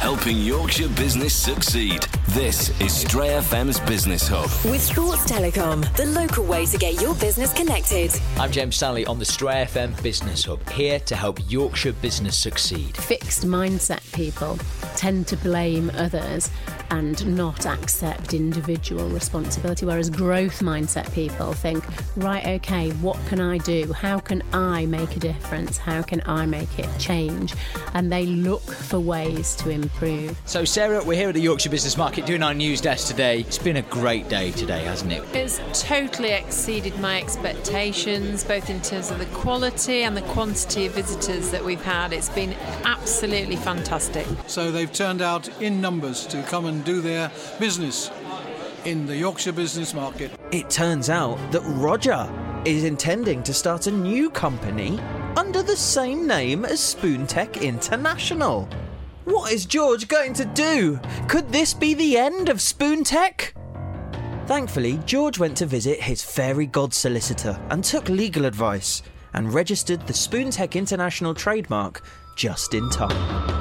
helping Yorkshire business succeed. This is Stray FM's Business Hub. With Sports Telecom, the local way to get your business connected. I'm James Stanley on the Stray FM Business Hub, here to help Yorkshire business succeed. Fixed mindset people tend to blame others and not accept individual responsibility, whereas growth mindset people think, right, okay, what can I do? How can I make a difference? How can I make it change? And they look for ways to improve. So Sarah, we're here at the Yorkshire Business Market doing our news desk today. It's been a great day today, hasn't it? It's totally exceeded my expectations, both in terms of the quality and the quantity of visitors that we've had. It's been absolutely fantastic. So they've turned out in numbers to come and do their business in the Yorkshire Business Market. It turns out that Roger is intending to start a new company under the same name as Spoontech International. What is George going to do? Could this be the end of Spoontech? Thankfully, George went to visit his fairy god solicitor and took legal advice and registered the Spoontech International trademark just in time.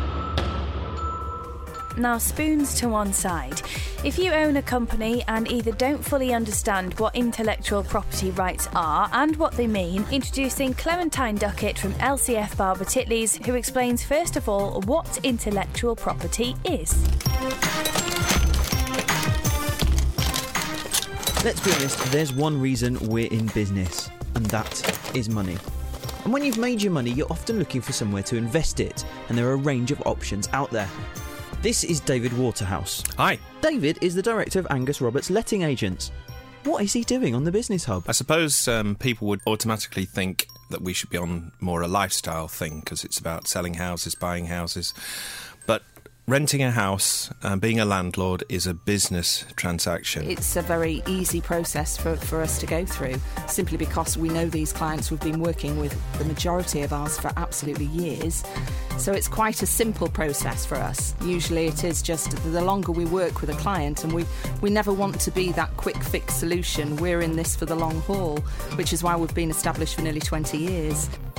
Now, spoons to one side. If you own a company and either don't fully understand what intellectual property rights are and what they mean, introducing Clementine Duckett from LCF Barber Titleys, who explains first of all what intellectual property is. Let's be honest, there's one reason we're in business, and that is money. And when you've made your money, you're often looking for somewhere to invest it, and there are a range of options out there. This is David Waterhouse. Hi. David is the director of Angus Roberts Letting Agents. What is he doing on the Business Hub? I suppose people would automatically think that we should be on more a lifestyle thing because it's about selling houses, buying houses. But renting a house, being a landlord, is a business transaction. It's a very easy process for us to go through, simply because we know these clients. We've been working with the majority of ours for absolutely years. So it's quite a simple process for us. Usually it is just the longer we work with a client, and we never want to be that quick fix solution. We're in this for the long haul, which is why we've been established for nearly 20 years.